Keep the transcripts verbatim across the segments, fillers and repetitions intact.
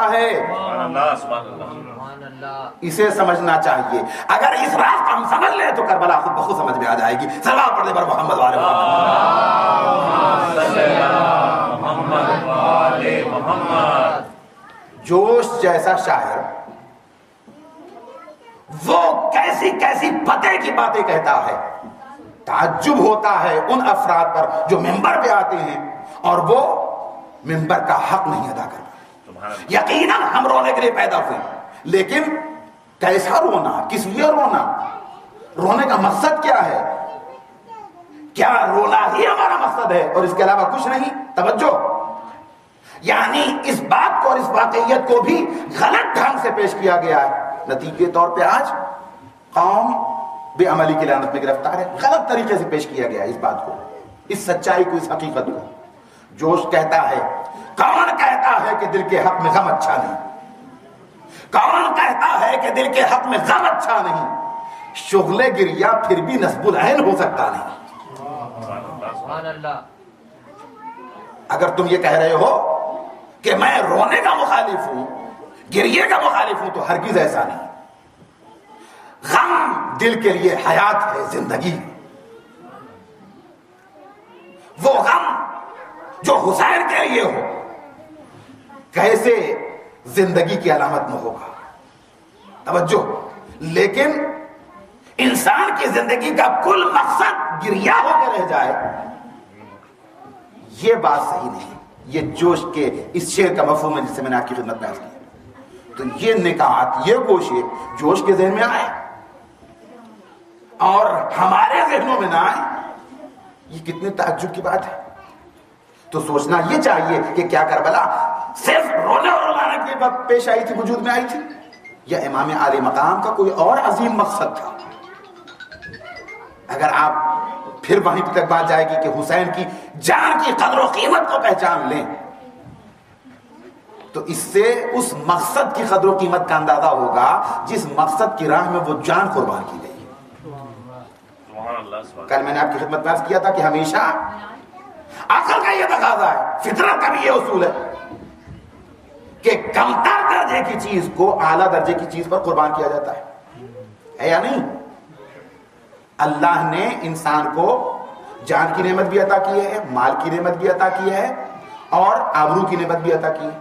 ہے. اسے سمجھنا چاہیے. اگر اس راز کو ہم سمجھ لیں تو کربلا خود بخود سمجھ میں آ جائے گی. صلوات پڑھنے پر محمد والے محمد. جوش جیسا شاعر وہ کیسی کیسی فتح کی باتیں کہتا ہے. تعجب ہوتا ہے ان افراد پر جو ممبر پہ آتے ہیں اور وہ ممبر کا حق نہیں ادا کرتے. یقیناً ہم رونے کے لیے پیدا ہوئے, لیکن کیسا رونا, کس لیے رونا, رونے کا مقصد کیا ہے؟ کیا رونا ہی ہمارا مقصد ہے اور اس کے علاوہ کچھ نہیں؟ توجہ, یعنی اس بات کو اور اس واقعیت کو بھی غلط ڈھنگ سے پیش کیا گیا ہے. نتیجے طور پہ آج قوم بے عملی کی لعنت میں گرفتار ہے. غلط طریقے سے پیش کیا گیا ہے اس بات کو, اس سچائی کو, اس حقیقت کو. جوش کہتا ہے, کون کہتا ہے کہ دل کے حق میں غم اچھا نہیں؟ کون کہتا ہے کہ دل کے حق میں غم اچھا نہیں؟ شغل گریا پھر بھی نصب العین ہو سکتا نہیں. اگر تم یہ کہہ رہے ہو کہ میں رونے کا مخالف ہوں, گریے کا مخالف ہوں, تو ہرگز ایسا نہیں. غم دل کے لیے حیات ہے, زندگی. وہ غم جو حسین کے لیے ہو کیسے زندگی کی علامت میں ہوگا؟ توجہ. لیکن انسان کی زندگی کا کل مقصد گریا ہو کے رہ جائے, یہ بات صحیح نہیں. یہ جوش کے اس شعر کا مفہوم ہے جس سے میں نے آپ کی خدمت میں عرض کیا. تو یہ نکات, یہ گوشے جوش کے ذہن میں آئے اور ہمارے ذہنوں میں نہ آئے, یہ کتنے تعجب کی بات ہے. تو سوچنا یہ چاہیے کہ کیا کربلا صرف رونے اور رلانے کے وقت پیش آئی تھی, وجود میں آئی تھی, یا امام عالی مقام کا کوئی اور عظیم مقصد تھا؟ اگر آپ پھر وہیں تک بات جائے گی کہ حسین کی جان کی قدر و قیمت کو پہچان لیں, تو اس سے اس مقصد کی قدر و قیمت کا اندازہ ہوگا جس مقصد کی راہ میں وہ جان قربان کی گئی. کل میں نے آپ کی خدمت میں عرض کیا تھا کہ ہمیشہ عقل کا یہ تقاضا ہے, فطرت کا بھی یہ اصول ہے کہ کمتر درجے کی چیز کو اعلیٰ درجے کی چیز پر قربان کیا جاتا ہے, ہے یا نہیں؟ اللہ نے انسان کو جان کی نعمت بھی عطا کی ہے, مال کی نعمت بھی عطا کی ہے, اور آبرو کی نعمت بھی عطا کی ہے.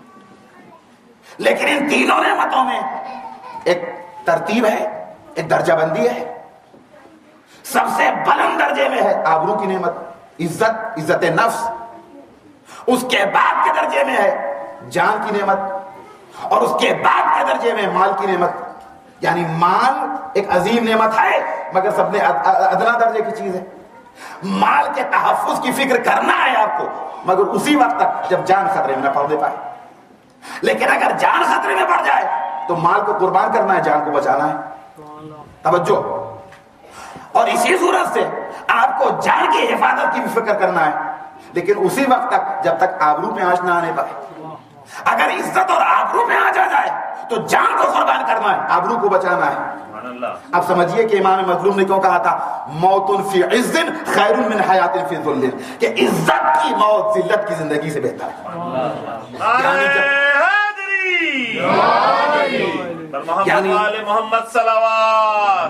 لیکن ان تینوں نعمتوں میں ایک ترتیب ہے, ایک درجہ بندی ہے. سب سے بلند درجے میں ہے آبرو کی نعمت, عزت, عزت نفس. اس کے بعد کے درجے میں ہے جان کی نعمت, اور اس کے بعد کے درجے میں مال کی نعمت. یعنی مال ایک عظیم نعمت ہے مگر سب نے ادنا درجے کی چیز ہے. مال کے تحفظ کی فکر کرنا ہے آپ کو, مگر اسی وقت تک جب جان خطرے میں نہ پڑ دے پائے. لیکن اگر جان خطرے میں پڑ جائے تو مال کو قربان کرنا ہے, جان کو بچانا ہے. توجہ. اور اسی صورت سے آپ کو جان کی حفاظت کی بھی فکر کرنا ہے, لیکن اسی وقت تک جب تک آبرو پہ آنچ نہ آنے پائے. اگر عزت اور آبرو پہ آنچ آ جائے تو جان کو قربان کرنا ہے, آبرو کو بچانا ہے. اب سمجھیے کہ امام مظلوم نے کیوں کہا تھا موت فی عز خیر من حیات فی ذل, کہ عزت کی موت ذلت کی زندگی سے بہتر ہے. یعنی محمد صلوات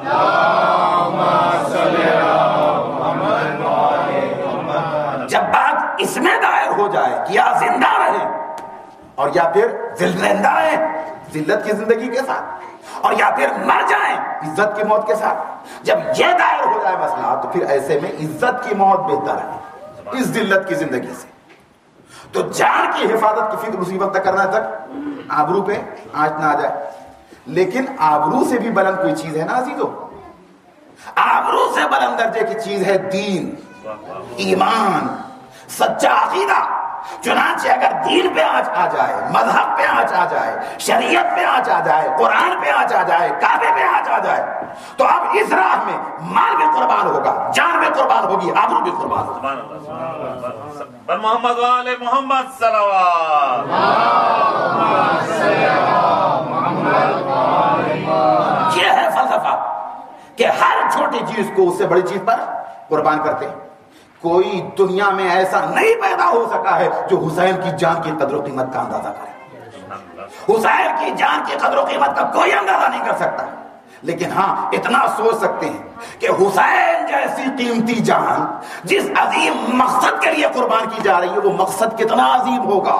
جب بات اس میں دائر ہو جائے کہ یا زندہ رہے اور یا پھر زندہ رہے ذلت کی زندگی کے ساتھ, اور یا پھر مر جائیں عزت کی موت کے ساتھ, جب یہ دائر ہو جائے مسئلہ تو پھر ایسے میں عزت کی موت بہتر ہے اس ذلت کی زندگی سے. تو جان کی حفاظت کی فکر اسی وقت تک کرنا تک آبرو پہ آنچ نہ آ جائے. لیکن آبرو سے بھی بلند کوئی چیز ہے نا عزیزو, آبرو سے بلند درجے کی چیز ہے دین, ایمان, سچا عقیدہ. چنانچہ اگر دین پہ آنچ آ جائے, مذہب پہ آنچ آ جائے, شریعت پہ آنچ آ جائے, قرآن پہ آنچ آ جائے, کعبے پہ آنچ آ جائے, تو اب اس راہ میں مال بھی قربان ہوگا, جان بھی قربان ہوگی, آبرو بھی قربان ہوگا. بر محمد والے محمد صلوات. یہ ہے فلسفہ کہ ہر چھوٹی چیز کو اس سے بڑی چیز پر قربان کرتے ہیں. کوئی دنیا میں ایسا نہیں پیدا ہو سکا ہے جو حسین کی جان کی قدر و قیمت کا اندازہ کرے. حسین کی جان کی قدر و قیمت کا کوئی اندازہ نہیں کر سکتا، لیکن ہاں اتنا سوچ سکتے ہیں کہ حسین جیسی قیمتی جان جس عظیم مقصد کے لیے قربان کی جا رہی ہے، وہ مقصد کتنا عظیم ہوگا،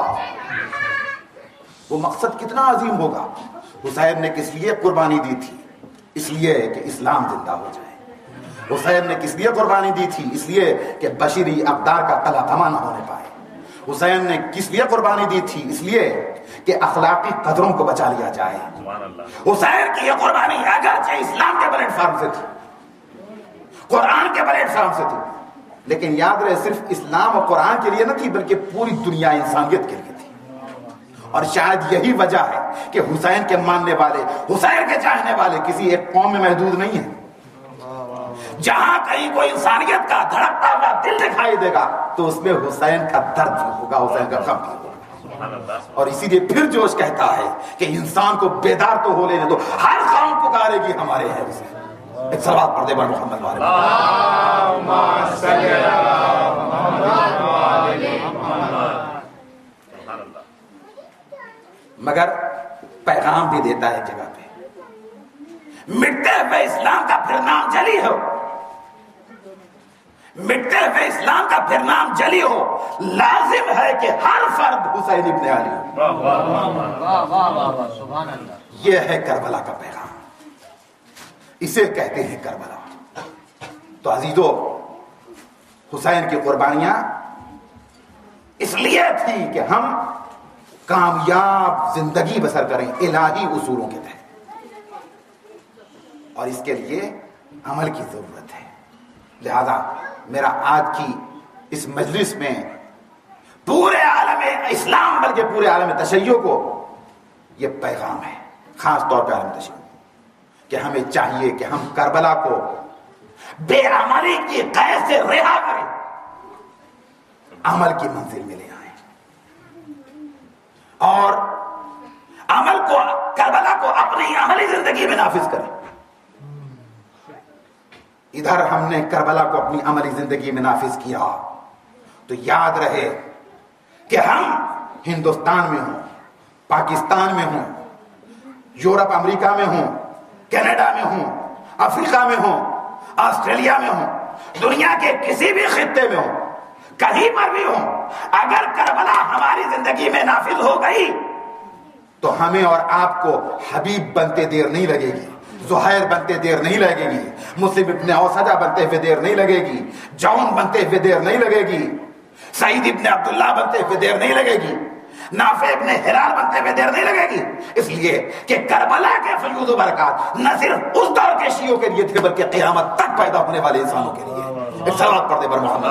وہ مقصد کتنا عظیم ہوگا۔ حسین نے کس لیے قربانی دی تھی؟ اس لیے کہ اسلام زندہ ہو جائے۔ حسین نے کس لیے قربانی دی تھی؟ اس لیے کہ بشری اقدار کا قلع دمہ نہ ہونے پائے۔ حسین نے کس لیے قربانی دی تھی؟ اس لیے کہ اخلاقی قدروں کو بچا لیا جائے۔ حسین کی یہ قربانی اگرچہ اسلام کے پلیٹ فارم سے تھی، قرآن کے پلیٹ فارم سے تھی، لیکن یاد رہے صرف اسلام اور قرآن کے لیے نہ تھی، بلکہ پوری دنیا انسانیت کے لیے تھی۔ اور شاید یہی وجہ ہے کہ حسین کے ماننے والے، حسین کے چاہنے والے کسی ایک قوم میں محدود نہیں ہیں۔ جہاں کہیں کوئی انسانیت کا دھڑکتا ہوا دل دکھائی دے گا تو اس میں حسین کا درد بھی ہوگا، حسین کا غم بھی ہوگا۔ اور اسی لیے پھر جوش کہتا ہے کہ انسان کو بیدار تو ہو لینے دو، ہر قوم پکارے گی ہمارے ہیں اسے۔ ایک صلوات پڑھ دے بر محمد والے مگر پیغام بھی دیتا ہے جگہ پہ، مٹتے ہوئے اسلام کا پھر نام جلی ہو، مٹتے ہوئے اسلام کا پھر نام جلی ہو، لازم ہے کہ ہر فرد حسین ابن علی ہو۔ یہ ہے کربلا کا پیغام، اسے کہتے ہیں کربلا۔ تو عزیزو، حسین کی قربانیاں اس لیے تھی کہ ہم کامیاب زندگی بسر کریں الہی اصولوں کے تحت، اور اس کے لیے عمل کی ضرورت ہے۔ لہذا میرا آج کی اس مجلس میں پورے عالم اسلام بلکہ پورے عالم تشیع کو یہ پیغام ہے، خاص طور پہ عالم تشیع، کہ ہمیں چاہیے کہ ہم کربلا کو بے عملی کی قید سے رہا کریں، عمل کی منزل میں لے آئیں، اور عمل کو، کربلا کو اپنی عملی زندگی میں نافذ کریں۔ ادھر ہم نے کربلا کو اپنی عملی زندگی میں نافذ کیا تو یاد رہے کہ ہم ہندوستان میں ہوں، پاکستان میں ہوں، یورپ امریکہ میں ہوں، کینیڈا میں ہوں، افریقہ میں ہوں، آسٹریلیا میں ہوں، دنیا کے کسی بھی خطے میں ہوں، کہیں پر بھی ہوں، اگر کربلا ہماری زندگی میں نافذ ہو گئی تو ہمیں اور آپ کو حبیب بنتے دیر نہیں لگے گی، زہیر بنتے دیر نہیں لگے گی، مسلم ابن اوسجہ بنتے ہوئے دیر نہیں لگے گی، جون بنتے ہوئے دیر نہیں لگے گی، سعید ابن عبداللہ بنتے ہوئے دیر نہیں لگے گی، نافع ابن ہلال بنتے ہوئے دیر نہیں لگے گی، اس لیے کہ کربلا کے فیوض و برکات نہ صرف اس دور کے شیعوں کے لیے تھے بلکہ قیامت تک پیدا ہونے والے انسانوں کے لیے۔ ایک صلوات پڑھ دے بر محمد۔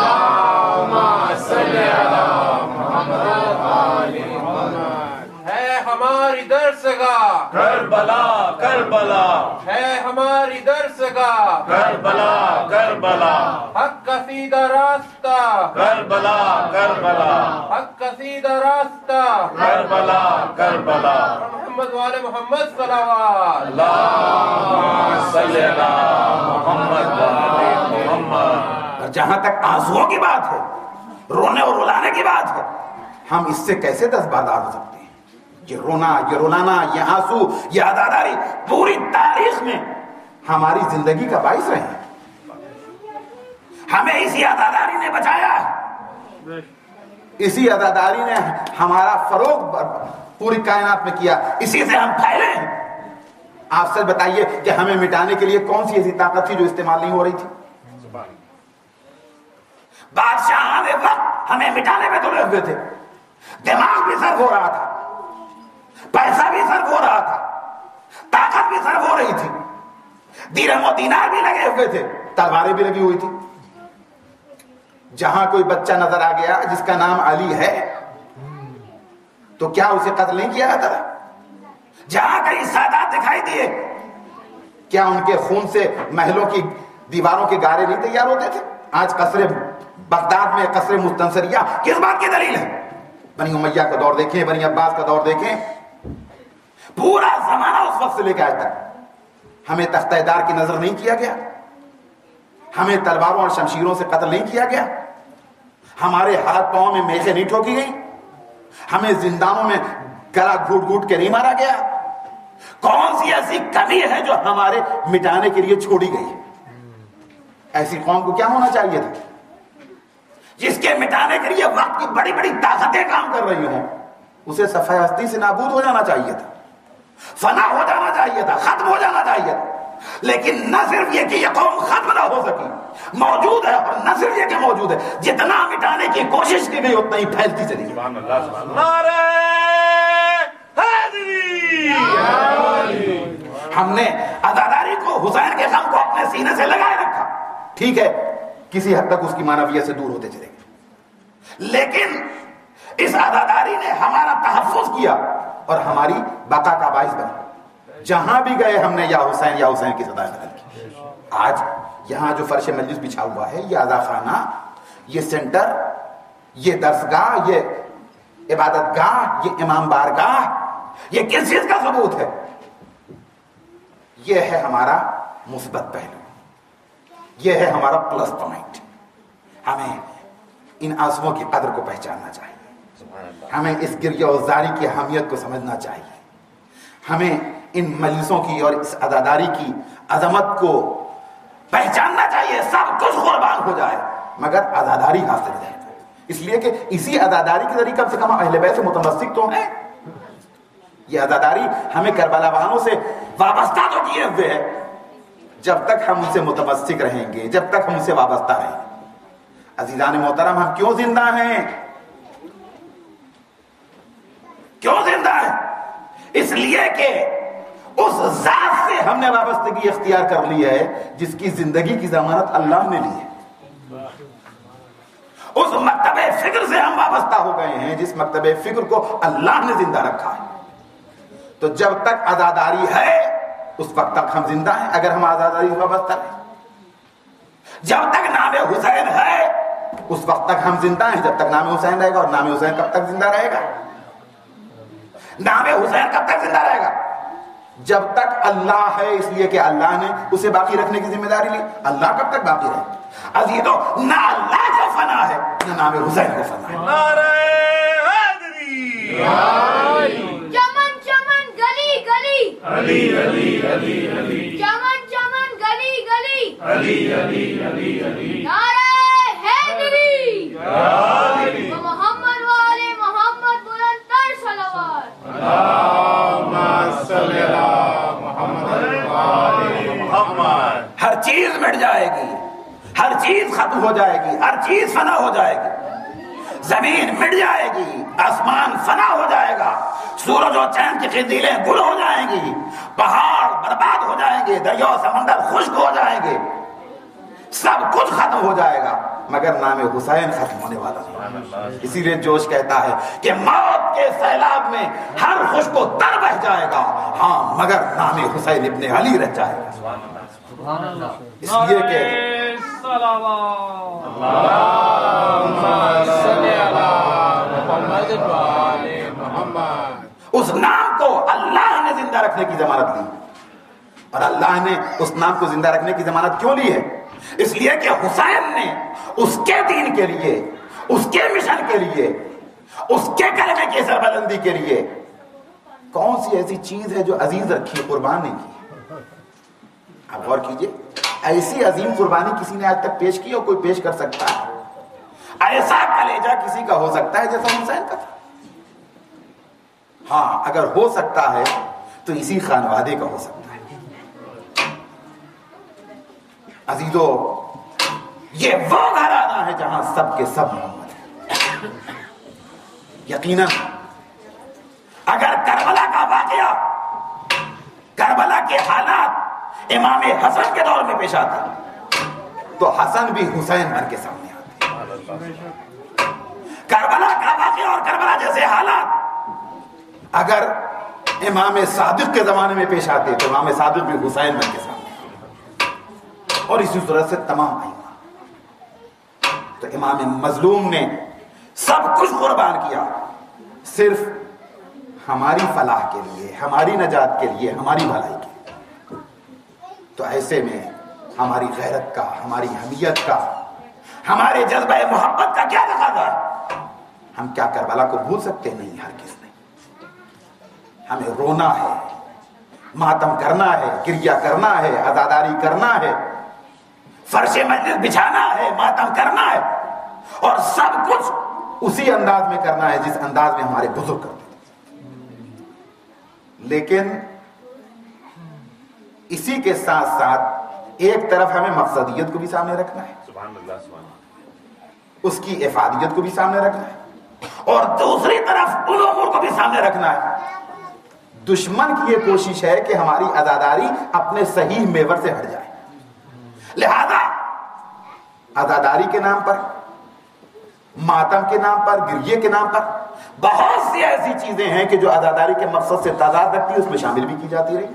ہے ہماری درسگاہ کربلا کربلا، ہے ہماری درسگاہ کربلا کربلا، حق کا سیدھا راستہ کربلا کربلا، حق کا سیدھا راستہ کربلا کربلا۔ محمد والے محمد صلوات۔ اللہم صلی علی محمد وآل محمد۔ اور جہاں تک آنسوؤں کی بات ہے، رونے اور رلانے کی بات ہے، ہم اس سے کیسے دستبردار ہو سکتے ہیں؟ یہ رونا، یہ رلانا، یہ آنسو، یہ عزاداری پوری تاریخ میں ہماری زندگی کا باعث رہے ہیں۔ ہمیں اسی عزاداری نے بچایا ہے، اسی عزاداری نے ہمارا فروغ پوری کائنات میں کیا، اسی سے ہم پھیلے ہیں۔ آپ سے بتائیے کہ ہمیں مٹانے کے لیے کون سی ایسی طاقت تھی جو استعمال نہیں ہو رہی تھی؟ بادشاہ وقت ہمیں مٹانے میں تلے ہوئے تھے، دماغ بھی صرف ہو رہا تھا، پیسہ بھی صرف ہو رہا تھا، طاقت بھی صرف ہو رہی تھی، درہم و دینار بھی لگے ہوئے تھے، تلواریں بھی لگی ہوئی تھی۔ جہاں کوئی بچہ نظر آ گیا جس کا نام علی ہے تو کیا اسے قتل نہیں کیا جاتا تھا؟ جہاں کئی سادات دکھائی دیے، کیا ان کے خون سے محلوں کی دیواروں کے گارے نہیں تیار ہوتے تھے؟ آج قصر بغداد میں قصر مستنصریہ کس بات کی دلیل ہے؟ بنی امیہ کا دور دیکھیں، بنی عباس کا دور دیکھیں، پورا زمانہ اس وقت سے لے کے آج تک ہمیں تختہ دار کی نظر نہیں کیا گیا، ہمیں تلواروں اور شمشیروں سے قتل نہیں کیا گیا، ہمارے ہاتھ پاؤں میں میخیں نہیں ٹھوکی گئی، ہمیں زندانوں میں گلا گھوٹ گھوٹ کے نہیں مارا گیا؟ کون سی ایسی کمی ہے جو ہمارے مٹانے کے لیے چھوڑی گئی؟ ایسی قوم کو کیا ہونا چاہیے تھا جس کے مٹانے کے لیے وقت کی بڑی بڑی طاقتیں کام کر رہی ہوں؟ اسے صفحہ ہستی سے نابود ہو جانا چاہیے تھا، فنا ہو جانا چاہیے تھا، ختم ہو جانا چاہیے تھا. لیکن نہ صرف یہ کہ یہ قوم ختم نہ ہو سکی، موجود ہے، اور نہ صرف یہ کہ موجود ہے، جتنا مٹانے کی کوشش کی گئی اتنا ہی پھیلتی چلی گئی. سبحان اللہ، سبحان اللہ. نعرہ حیدری. ہم نے عزاداری کو، حسین کے غم کو اپنے سینے سے لگائے رکھا. ٹھیک ہے، کسی حد تک اس کی معنویت سے دور ہوتے چلے گئے، لیکن اس عزاداری نے ہمارا تحفظ کیا اور ہماری بقا کا باعث بنا. جہاں بھی گئے ہم نے یا حسین یا حسین کی صدائیں بلند کی. آج یہاں جو فرش مجلس بچھا ہوا ہے، یہ عزا خانہ، یہ سینٹر، یہ درسگاہ، یہ عبادت گاہ، یہ امام بارگاہ، یہ کس چیز کا ثبوت ہے؟ یہ ہے ہمارا مثبت پہلو، یہ ہے ہمارا پلس پوائنٹ. ہمیں ان آنسوؤں کی قدر کو پہچاننا چاہیے، ہمیں اس گریہ و زاری کی اہمیت کو سمجھنا چاہیے، ہمیں ان مجلسوں کی اور اس عزاداری کی عظمت کو پہچاننا چاہیے. سب کچھ قربان ہو جائے مگر عزاداری حاصل رہے، اس لیے کہ اسی عزاداری کے ذریعے کم سے کم اہل بیت سے متمسک تو ہیں. یہ عزاداری ہمیں کربلا والوں سے وابستہ تو کیے ہوئے ہے. جب تک ہم ان سے متمسک رہیں گے، جب تک ہم ان سے وابستہ رہیں گے. عزیزان محترم، ہم کیوں زندہ ہیں؟ کیوں زندہ ہیں؟ اس لیے کہ اس ذات سے ہم نے وابستگی اختیار کر لی ہے جس کی زندگی کی ضمانت اللہ نے لی ہے. اس مکتب فکر سے ہم وابستہ ہو گئے ہیں جس مکتب فکر کو اللہ نے زندہ رکھا ہے. تو جب تک عزاداری ہے اس وقت تک ہم زندہ ہیں. اگر ہم عزاداری سے وابستہ ہیں، جب تک نام حسین ہے اس وقت تک ہم زندہ ہیں. جب تک نام حسین رہے گا. اور نام حسین کب تک زندہ رہے گا؟ نام حسین کب تک زندہ رہے گا؟ جب تک اللہ ہے، اس لیے کہ اللہ نے اسے باقی رکھنے کی ذمہ داری لی. اللہ کب تک باقی رہے گا؟ عزیزو، نہ اللہ کو فنا ہے نہ نام حسین کو فنا ہے. نعرہ حیدری. چمن چمن گلی گلی علی علی علی علی چمن چمن گلی گلی علی علی علی علی. نعرہ حیدری علی. محمد والے محمد بلند تر صلوات. اللہم صلی علی محمد وآل محمد. ہر چیز مٹ جائے گی، ہر چیز ختم ہو جائے گی، ہر چیز فنا ہو جائے گی. زمین مٹ جائے گی، آسمان فنا ہو جائے گا، سورج و چاند کی قندیلیں گل ہو جائیں گی، پہاڑ برباد ہو جائیں گے، دریا و سمندر خشک ہو جائیں گے، سب کچھ ختم ہو جائے گا مگر نام حسین ختم ہونے والا نہیں. اسی لیے جوش کہتا ہے کہ موت کے سیلاب میں ہر خشک و تر بہ جائے گا، ہاں مگر نام حسین ابن علی رہ جائے گا. اس لیے کہ اس نام کو اللہ نے زندہ رکھنے کی ضمانت لی. اور اللہ نے اس نام کو زندہ رکھنے کی ضمانت کیوں لی ہے؟ اس لیے کہ حسین نے اس کے دین کے لیے، اس کے مشن کے لیے، اس کے کلمے کی سربلندی کے لیے کون سی ایسی چیز ہے جو عزیز رکھی، قربان نہیں کی؟ آپ غور کیجئے، ایسی عظیم قربانی کسی نے آج تک پیش کی اور کوئی پیش کر سکتا ہے؟ ایسا کلیجہ کسی کا ہو سکتا ہے جیسا حسین کا تھا؟ ہاں اگر ہو سکتا ہے تو اسی خانوادے کا ہو سکتا ہے. عزیزو، یہ وہ گھرانہ ہے جہاں سب کے سب محمد ہیں. یقیناً اگر کربلا کا واقعہ، کربلا کے حالات امام حسن کے دور میں پیش آتے تو حسن بھی حسین بن کے سامنے آتے. کربلا کا واقعہ اور کربلا جیسے حالات اگر امام صادق کے زمانے میں پیش آتے تو امام صادق بھی حسین بن کے سامنے آتے. اور اسی طرح سے تمام ائمہ. تو امام مظلوم نے سب کچھ قربان کیا صرف ہماری فلاح کے لیے، ہماری نجات کے لیے، ہماری بھلائی کے لیے. تو ایسے میں ہماری غیرت کا، ہماری حمیت کا، ہمارے جذبہ محبت کا کیا تقاضا ہے؟ ہم کیا کربلا کو بھول سکتے؟ نہیں، ہرگز نہیں. ہمیں رونا ہے، ماتم کرنا ہے، گریہ کرنا ہے، عزاداری کرنا ہے، فرش مجلس بچھانا ہے، ماتم کرنا ہے، اور سب کچھ اسی انداز میں کرنا ہے جس انداز میں ہمارے بزرگ کرتے تھے۔ لیکن اسی کے ساتھ ساتھ ایک طرف ہمیں مقصدیت کو بھی سامنے رکھنا ہے، سبحان اللہ سبحان اللہ، اس کی افادیت کو بھی سامنے رکھنا ہے، اور دوسری طرف ان امور کو بھی سامنے رکھنا ہے۔ دشمن کی یہ کوشش ہے کہ ہماری عزاداری اپنے صحیح محور سے ہٹ جائے، لہذا عزاداری کے نام پر، ماتم کے نام پر، گریے کے نام پر بہت سی ایسی چیزیں ہیں کہ جو عزاداری کے مقصد سے تضاد رکھتی ہے، اس میں شامل بھی کی جاتی رہی۔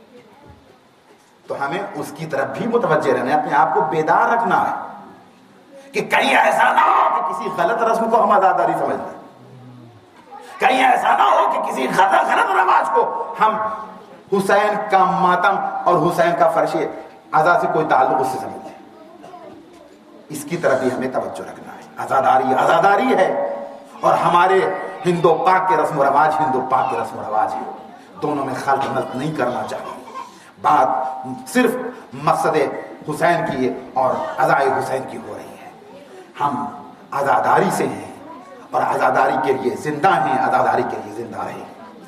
تو ہمیں اس کی طرف بھی متوجہ رہنا ہے، اپنے آپ کو بیدار رکھنا ہے کہ کہیں ایسا نہ ہو کہ کسی غلط رسم کو ہم عزاداری سمجھ لیں، کہیں ایسا نہ ہو کہ کسی غلط غلط رواج کو ہم حسین کا ماتم اور حسین کا فرش عزا سے کوئی تعلق اس سے سمجھ لیں۔ اس کی طرف بھی ہمیں توجہ رکھنا ہے۔ عزاداری عزاداری ہے، اور ہمارے ہندو پاک کے رسم و رواج ہندو پاک کے رسم و رواج ہیں، دونوں میں خلط ملط نہیں کرنا چاہیے۔ بات صرف مقصد حسین کی اور عزائے حسین کی ہو رہی ہے۔ ہم عزاداری سے ہیں اور عزاداری کے لیے زندہ ہیں، عزاداری کے لیے زندہ رہیں،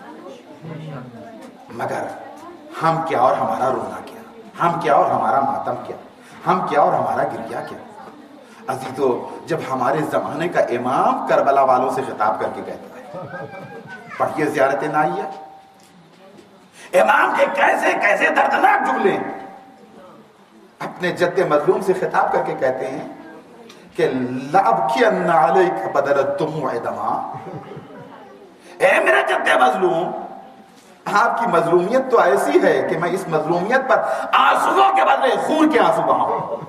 مگر ہم کیا اور ہمارا رونا کیا، ہم کیا اور ہمارا ماتم کیا، ہم کیا اور ہمارا گریہ کیا۔ عزیزو، جب ہمارے زمانے کا امام کربلا والوں سے خطاب کر کے کہتا ہے، پڑھیے زیارت نائیہ، امام کے کیسے کیسے دردناک جملے اپنے جد مظلوم سے خطاب کر کے کہتے ہیں کہ لَأَبْكِيَنَّ عَلَيْكَ بَدَلَ الدُّمُوعِ دَمًا، اے میرے جد مظلوم، آپ کی مظلومیت تو ایسی ہے کہ میں اس مظلومیت پر آنسوؤں کے بدلے خون کے آنسو بہاؤں۔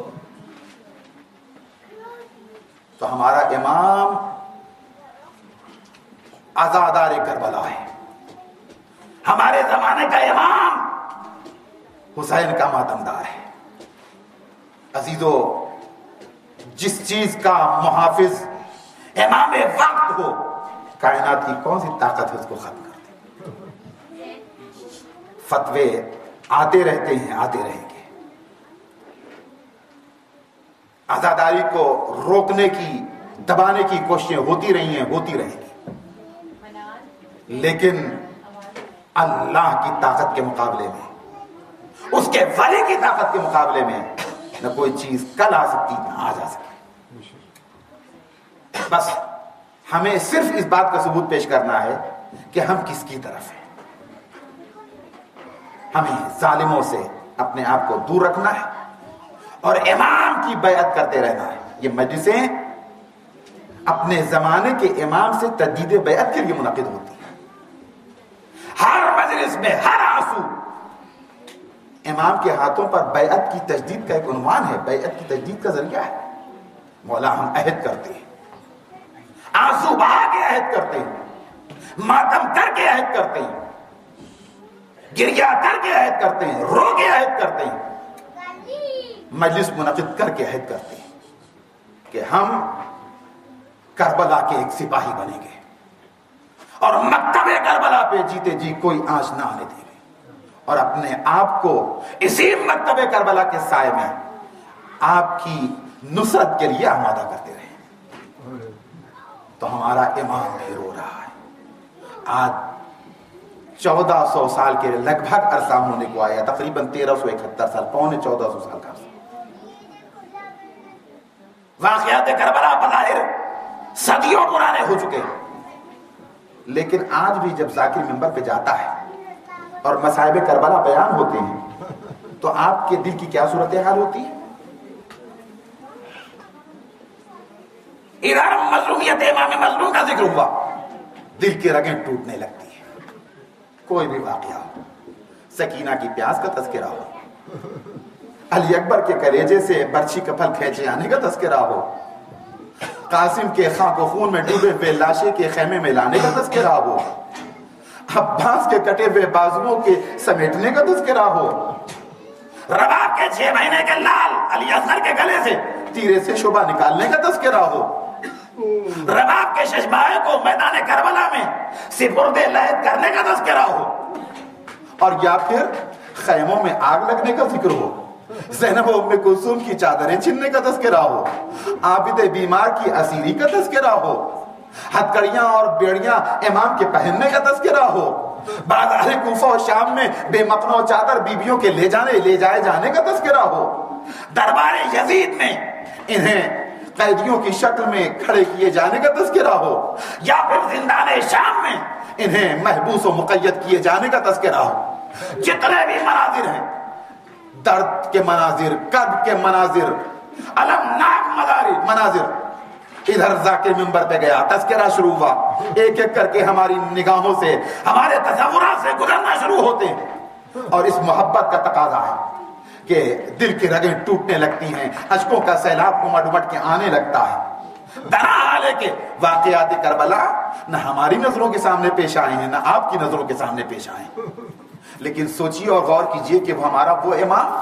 تو ہمارا امام عزادار کربلا ہے، ہمارے زمانے کا امام حسین کا ماتمدار ہے۔ عزیزو، جس چیز کا محافظ امام وقت ہو، کائنات کی کون سی طاقت ہے اس کو ختم کر دے؟ فتوے آتے رہتے ہیں، آتے رہیں گے، عزاداری کو روکنے کی، دبانے کی کوششیں ہوتی رہی ہیں، ہوتی رہیں گی، لیکن اللہ کی طاقت کے مقابلے میں، اس کے ولی کی طاقت کے مقابلے میں نہ کوئی چیز کل آ سکتی نہ آج آ سکتی۔ بس ہمیں صرف اس بات کا ثبوت پیش کرنا ہے کہ ہم کس کی طرف ہیں۔ ہمیں ظالموں سے اپنے آپ کو دور رکھنا ہے اور امام کی بیعت کرتے رہنا ہے۔ یہ مجلسیں اپنے زمانے کے امام سے تجدید بیعت کے لیے منعقد ہوتی ہیں۔ ہر مجلس میں ہر آنسو امام کے ہاتھوں پر بیعت کی تجدید کا ایک عنوان ہے، بیعت کی تجدید کا ذریعہ ہے۔ مولا ہم عہد کرتے ہیں، آنسو بہا کے عہد کرتے ہیں، ماتم کر کے عہد کرتے ہیں، گریہ کر کے عہد کرتے ہیں، رو کے عہد کرتے ہیں، مجلس منعقد کر کے عہد کرتے ہیں کہ ہم کربلا کے ایک سپاہی بنیں گے اور مکتب کربلا پہ جیتے جی کوئی آنچ نہ آنے دیں گے، اور اپنے آپ کو اسی مکتب کربلا کے سائے میں آپ کی نصرت کے لیے آمادہ کرتے رہے۔ تو ہمارا امام بھی رو رہا ہے۔ آج چودہ سو سال کے لگ بھگ عرصہ ہونے کو آیا، تقریباً تیرہ سو اکہتر سال، پونے چودہ سو سال کا عرصہ۔ واقعات کربلا بظاہر صدیوں پرانے ہو چکے ہیں، لیکن آج بھی جب ذاکر منبر پہ جاتا ہے اور مصائب کربلا بیان ہوتے ہیں تو آپ کے دل کی کیا صورتحال ہوتی ہے؟ ادھر مظلومیت امام مظلوم کا ذکر ہوا، دل کی رگیں ٹوٹنے لگتی ہیں۔ کوئی بھی واقعہ ہو، سکینہ کی پیاس کا تذکرہ ہو، علی اکبر کے کلیجے سے برچھی کپل کھینچے آنے کا تذکرہ ہو، قاسم کے خاک و خون میں ڈوبے ہوئے لاشے کے خیمے میں لانے کا تذکرہ ہو، عباس کے کٹے ہوئے بازوؤں کے سمیٹنے کا تذکرہ ہو، رباب کے چھ مہینے کے لال علی اصغر کے گلے سے تیرے سے شعبہ نکالنے کا تذکرہ ہو، رباب کے ششمائے کو میدان کربلا میں سپرد لحد کرنے کا تذکرہ ہو، اور یا پھر خیموں میں آگ لگنے کا ذکر ہو، زینب و ام کلثوم کی چادریں چھننے کا تذکرہ ہو، عابد بیمار کی اسیری کا تذکرہ ہو، ہتکڑیاں اور بیڑیاں امام کے پہننے کا تذکرہ ہو، بازار کوفہ و شام میں بے مقنع چادر بیبیوں کے لے جانے لے جائے جانے کا تذکرہ ہو، دربار یزید میں انہیں قیدیوں کی شکل میں کھڑے کیے جانے کا تذکرہ ہو، یا پھر زندان شام میں انہیں محبوس و مقید کیے جانے کا تذکرہ ہو۔ جتنے بھی مناظر ہیں، درد کے مناظر، کرب کے مناظر، المناک مناظر، ادھر ذاکر منبر پہ گیا، تذکرہ شروع ہوا، ایک ایک کر کے ہماری نگاہوں سے، ہمارے تصورات سے گزرنا شروع ہوتے ہیں، اور اس محبت کا تقاضا ہے کہ دل کی رگیں ٹوٹنے لگتی ہیں، اشکوں کا سیلاب امٹ امٹ کے آنے لگتا ہے۔ درا حال ہے کہ واقعات کربلا نہ ہماری نظروں کے سامنے پیش آئے ہیں، نہ آپ کی نظروں کے سامنے پیش آئے ہیں، لیکن سوچیے اور غور کیجئے کہ وہ ہمارا وہ امام،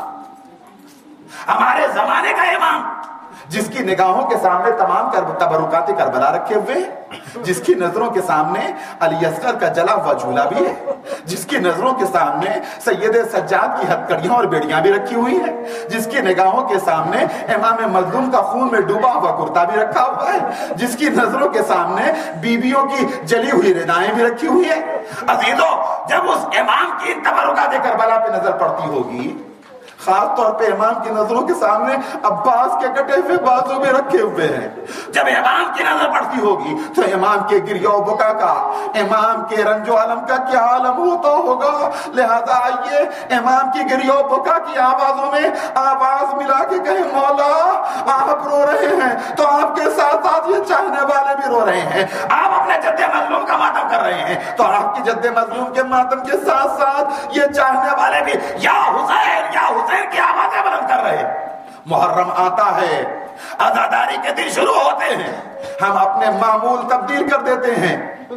ہمارے زمانے کا امام، جس کی نگاہوں کے سامنے تمام تبرکات کربلا رکھے ہوئے ہیں، جس کی نظروں کے سامنے علی اصغر کا جلا ہوا جھولا بھی ہے، جس کی نظروں کے سامنے سید سجاد کی ہتکڑیاں اور بیڑیاں بھی رکھی ہوئی ہیں، جس کی نگاہوں کے سامنے امام مظلوم کا خون میں ڈوبا ہوا کرتا بھی رکھا ہوا ہے، جس کی نظروں کے سامنے بیویوں کی جلی ہوئی ردائیں بھی رکھی ہوئی ہیں۔ عزیزو، جب اس امام کی تبرکات کربلا پہ نظر پڑتی ہوگی، خاص طور پہ امام کی نظروں کے سامنے عباس کے کٹے ہوئے بازو بھی رکھے ہوئے ہیں، جب امام کی نظر پڑتی ہوگی تو امام کے گریہ و بکا کا، امام کے رنج و علم کا کیا عالم ہوتا ہوگا۔ لہذا آئیے امام کی گریہ و بکا کی آوازوں میں آواز ملا کے کہیں مولا آپ رو رہے ہیں تو آپ کے ساتھ ساتھ یہ چاہنے والے بھی رو رہے ہیں، آپ اپنے جد مظلوم کا ماتم کر رہے ہیں تو آپ کی جد مظلوم کے ماتم کے ساتھ ساتھ یہ چاہنے والے بھی یا حسین یا حسین کی آوازیں بلند کر رہے ہیں۔ محرم آتا ہے، عزاداری کے دن شروع ہوتے ہیں، ہم اپنے معمول تبدیل کر دیتے ہیں،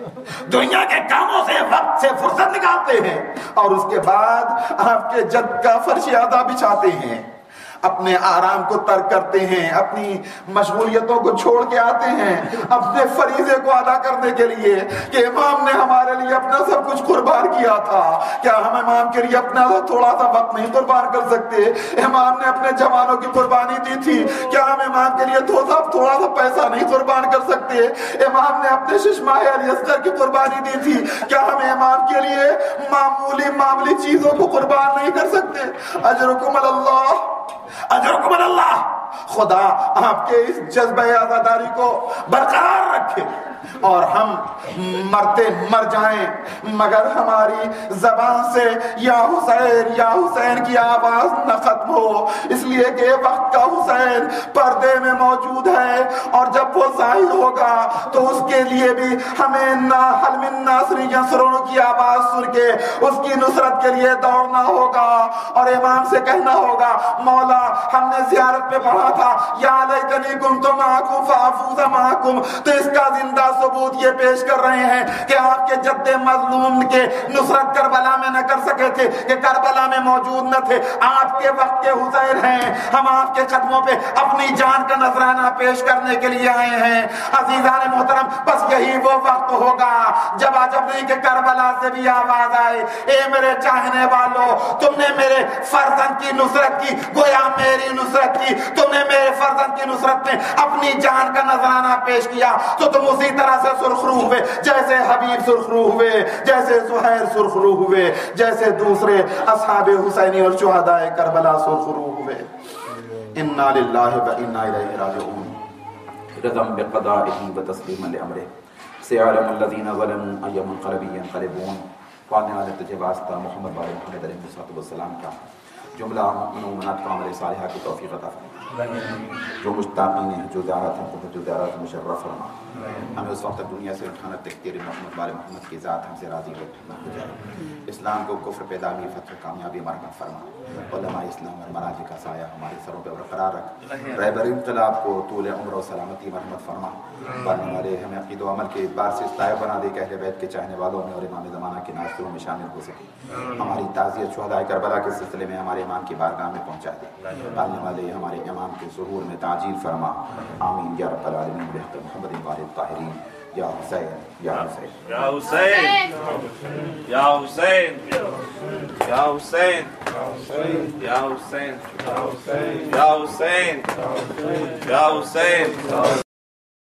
دنیا کے کاموں سے وقت سے فرصت نکالتے ہیں، اور اس کے بعد آپ کے جد کا فرش ادا بچھاتے ہیں، اپنے آرام کو ترک کرتے ہیں، اپنی مشغولیتوں کو چھوڑ کے آتے ہیں اپنے فریضے کو ادا کرنے کے لیے کہ امام نے ہمارے لیے اپنا سب کچھ قربان کیا تھا، کیا ہم امام کے لیے اپنا تھوڑا سا وقت نہیں قربان کر سکتے؟ امام نے اپنے جوانوں کی قربانی دی تھی، کیا ہم امام کے لیے تھوڑا تھوڑا سا پیسہ نہیں قربان کر سکتے؟ امام نے اپنے ششماہ علی اصغر کی قربانی دی تھی، کیا ہم امام کے لیے معمولی معمولی چیزوں کو قربان نہیں کر سکتے؟ اجرکم اللہ، اجرکم اللہ۔ خدا آپ کے اس جذبہ عزاداری کو برقرار رکھے اور ہم مرتے مر جائیں مگر ہماری زبان سے یا حسین یا حسین کی آواز نہ ختم ہو، اس لیے کہ وقت کا حسین پردے میں موجود ہے، اور جب وہ ظاہر ہوگا تو اس کے لیے بھی ہمیں نہ حل من ناصر ینصرون کی آواز سن کے اس کی نصرت کے لیے دوڑنا ہوگا، اور امام سے کہنا ہوگا مولا ہم نے زیارت میں پڑھا تھا یا لیتنی کنت معکم فافوز معکم، تو اس کا زندہ ثبوت یہ پیش کر رہے ہیں کہ آپ کے جد مظلوم کے نصرت کربلا میں نہ کر سکے تھے، کہ کربلا میں موجود نہ تھے، آپ کے وقت کے حسین ہیں، ہم آپ کے قدموں پہ اپنی جان کا نذرانہ پیش کرنے کے لیے آئے ہیں۔ عزیزان محترم، بس یہی وہ وقت ہوگا جب عجب نہیں کہ کربلا سے بھی آواز آئے، اے میرے چاہنے والوں تم نے میرے فرزند کی نصرت کی، گویا میری نصرت کی، تم نے میرے فرزند کی نصرت میں اپنی جان کا نذرانہ پیش کیا تو تم اسی طرح سے سرخرو ہوئے جیسے حبیب سرخرو ہوئے، جیسے زہیر سرخرو ہوئے، جیسے دوسرے اصحاب حسینی اور شہداء کربلا سرخرو ہوئے۔ انا للہ و انا الیہ راجعون، رضا بقضائہ و تسلیما لامرہ، سیعلم الذین ظلموا ای منقلب ینقلبون۔ پانے والے تجھے واسطہ محمد والے محمد علیہ الصلوۃ والسلام کا جملہ مؤمن و مومنات کا عمل صالحہ کی توفیق عطا فرما، جو مشتاقین ہیں جو زیارت ہیں تو جو زیارت مشرف فرما، ہمیں اس وقت دنیا سے اٹھانا تک تیرے محمد والے محمد کی ذات ہم سے راضی ہو جائے، اسلام کو کفر پیدا بھی فتح کامیابی مرحمت فرما، علماء اسلام اور مراجع کا سایہ ہمارے سروں پہ برقرار رکھ، رہبر انقلاب کو طول عمر و سلامتی مرحمت فرما، پڑھنے والے ہمیں عقید و عمل کے اعتبار سے استائب بنا دے کہ اہل بیت کے چاہنے والوں میں اور امام زمانہ کے ناصروں میں شامل ہو سکے، ہماری تعزیت شہداء کربلا کے سلسلے میں ہمارے امام کی بارگاہ میں پہنچا دے، پالنے والے ہمارے امام اسلام کے ظہور میں تعجیل فرما. آمین یا رب العالمین بحق محمد والد طاہرین. یا حسین یا حسین یا حسین یا حسین یا حسین یا حسین یا حسین یا حسین